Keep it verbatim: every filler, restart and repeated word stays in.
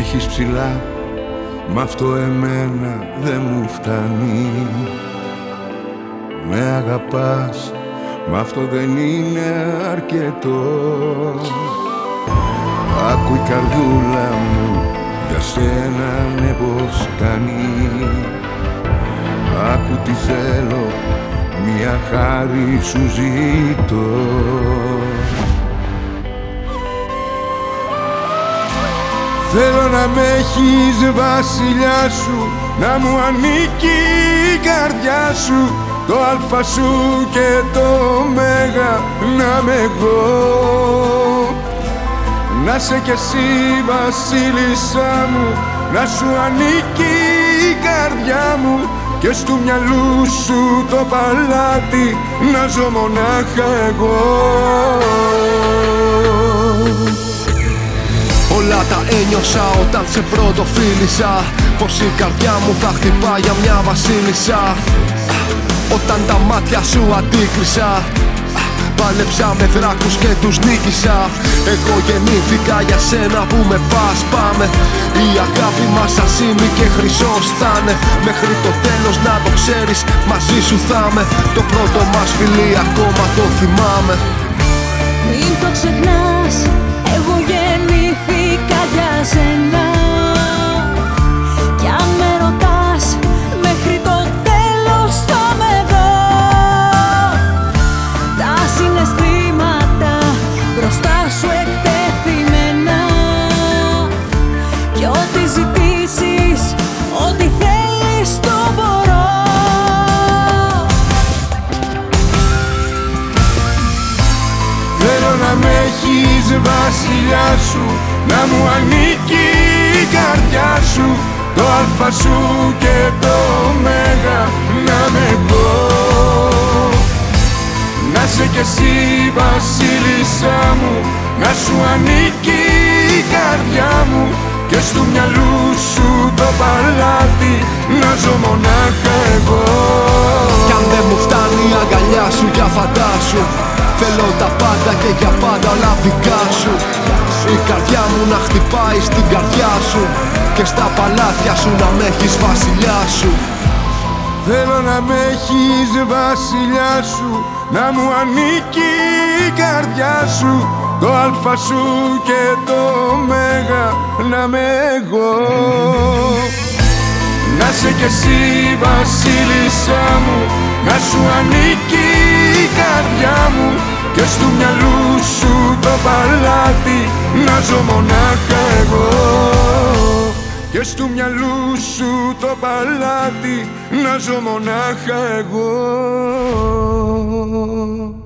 τύχεις ψηλά, μ' αυτό εμένα δεν μου φτάνει. Με αγαπάς, μ' αυτό δεν είναι αρκετό. Άκου η καρδούλα μου για σένα ναι πως κάνει. Άκου τι θέλω, μια χάρη σου ζητώ. Θέλω να με έχεις βασιλιά σου, να μου ανήκει η καρδιά σου, το αλφα σου και το ωμέγα να είμαι εγώ. Να σε κι εσύ βασίλισσά μου, να σου ανήκει η καρδιά μου και στου μυαλού σου το παλάτι να ζω μονάχα εγώ. Όλα τα ένιωσα όταν σε πρώτο φίλησα, πως η καρδιά μου θα χτυπά για μια βασίλισσα. Όταν τα μάτια σου αντίκρισα, πάλεψα με δράκους και τους νίκησα. Εγώ γεννήθηκα για σένα που με πας, πάμε. Η αγάπη μας ασήμι και χρυσός θα'ναι. Μέχρι το τέλος να το ξέρεις, μαζί σου θα'μαι. Το πρώτο μας φιλί ακόμα το θυμάμαι. Μην το ξεχνάς, εγώ γεννήθηκα για σένα. Κι αν με ρωτάς, μέχρι το τέλος θα με δω. Τα συναισθήματα μπροστά σου εκτεθειμένα. Κι ό,τι ζητήσεις, ό,τι θέλεις το μπορώ. Θέλω να με έχεις βασιλιά σου, να μου ανήκει η καρδιά σου, το αλφα σου και το ωμέγα να είμαι εγώ. Να σε κι εσύ βασίλισσά μου, να σου ανήκει η καρδιά μου και στου μυαλού σου το παλάτι να ζω μονάχα εγώ. Κι αν δεν μου φτάνει η αγκαλιά σου για φαντάσου, θέλω τα πάντα και για πάντα όλα δικά σου. Η καρδιά μου να χτυπάει στην καρδιά σου και στα παλάτια σου να με έχεις βασιλιά σου. Θέλω να με έχεις βασιλιά σου, να μου ανήκει η καρδιά σου, το αλφα σου και το ωμέγα να είμαι εγώ. Να σε κι εσύ βασίλισσά μου, να σου ανήκει η καρδιά μου και στου μυαλού σου το παλάτι να ζω μονάχα εγώ. Και στου μυαλού σου το παλάτι να ζω μονάχα εγώ.